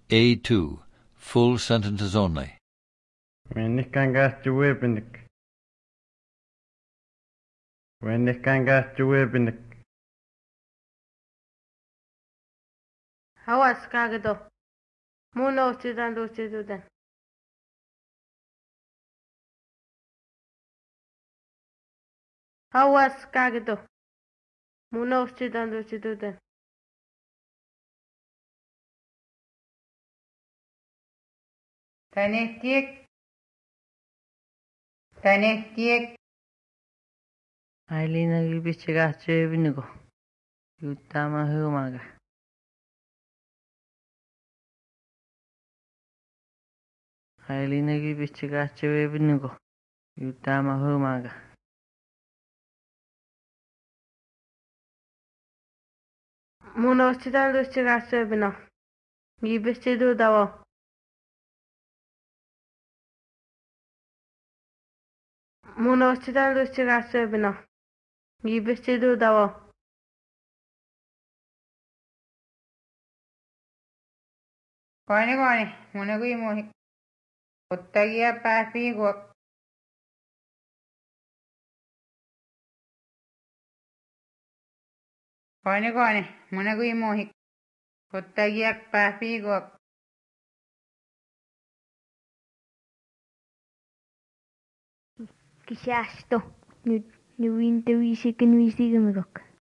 A2. Full sentences only. Wenihkankaahchuuipinik. Wenihkankaahchuuipinik. Hawas kagedo. Muno uchidan duchiduden. Hawas kagedo. Muno uchidan duchiduden. Tanehtiek. Ailina gibichigahchuibinigo. Yutama humaga. Ailina gibichigahchuibinigo. Yutama humaga. Muno uchidan duchigahchuibino. Gibichidu dawo. Muno uchidan duchigahchuibino. Gibichidu dawo. Kone. Munagui mohi. Ottagia paafiguak. Kone. Munagui mohi. Ottagia paafiguak. Kishasto. Nuwinta wisikin wisigimigok.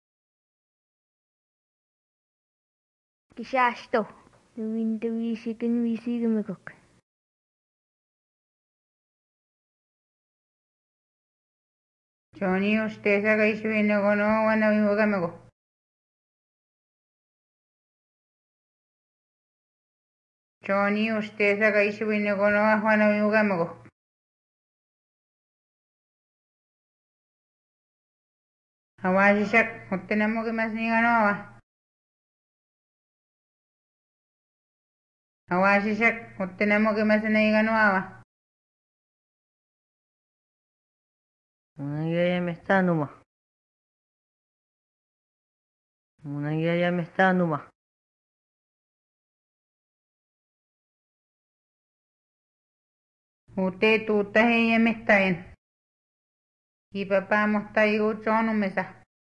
Kishasto. Nuwinta wisikin wisigimigok. Johnny ustesa gaishuinago no wanawihugamego. Johnny ustesa gaishuinago no wanawihugamego. Hawajishak uttenamogi masniganowa. Hawajishak uttenamogi masniganowa. Munagayamehtanuma. Munagayamehtanuma. Ute tuutaheyamehtaen. Kipapa mohtaigo chonumesa.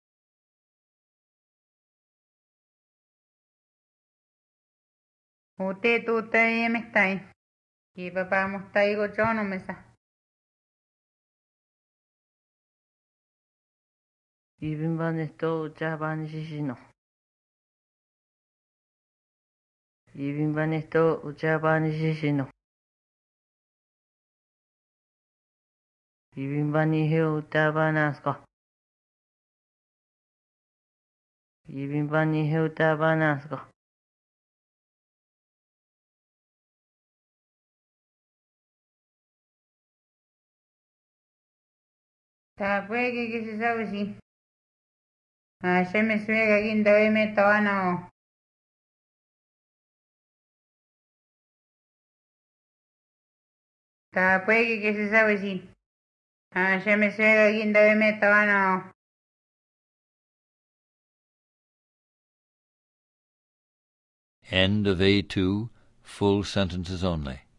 Ute tuutaheyamehtaen. Kipapa mohtaigo chonumesa. Ibimbanesto uchabanishishino. Ibimbanesto uchabanishishino. Ibimbanihe utabanasko. Ibimbanihe utabanasko. Tapuegi kisisawisi. Sheme suega gindawe metawanao. Tapuegi kisisawisi. Sheme suega gindawe metawanao. End of A2. Full sentences only.